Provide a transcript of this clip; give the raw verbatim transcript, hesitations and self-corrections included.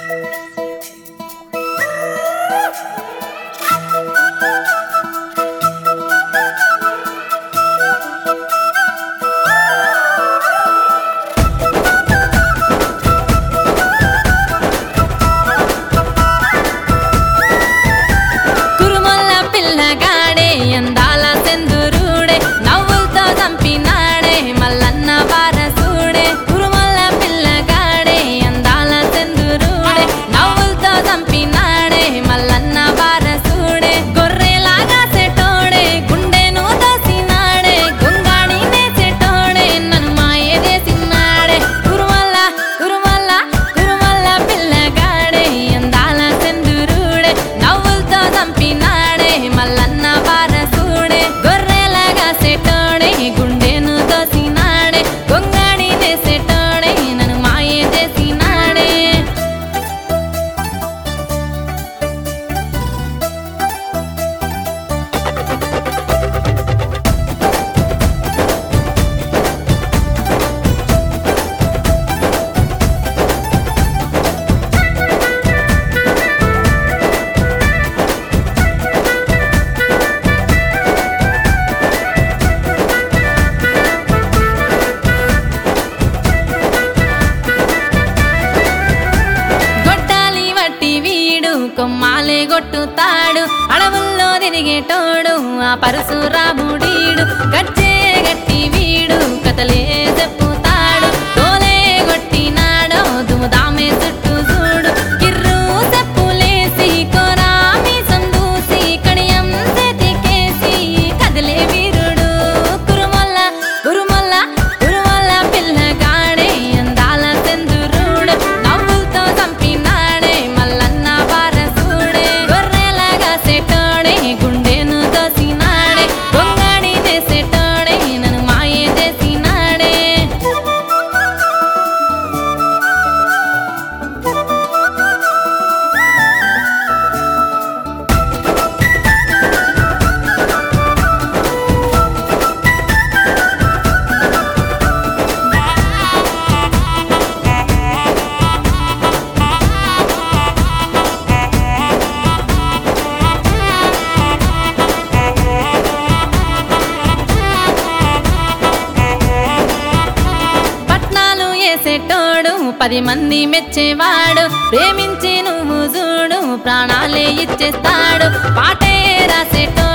కొమ్మాలే గొట్టుతాడు అడవుల్లో తిరిగేటోడు ఆ పరశురాముడీడు గజ్జే గట్టి వీడు కథలే చెప్పుతాడు తోలే గొట్టినాడో దుముదామే చుట్టూ చూడు కిర్రు చెప్పులేసి కోరామి సందూసి కడియం చేతికేసి కదిలే వీరుడు కురుమల్ల కురుమల్ల కురుమల్ల పిల్లగాడే అందాల చంద్రుడు నవ్వులతో చంపినాడే మల్లన్న వారసుడే గొర్రెలాగా సెటోడే గుండెను దోసినాడే గొంగడి చేసేటోడే నన్ను మాయే చేసినాడే పట్నాలు వేసేటోడు పది మంది మెచ్చేవాడు ప్రేమించి నువ్వు చూడు ప్రాణాలే ఇచ్చేస్తాడు పాటే రాసేటోడు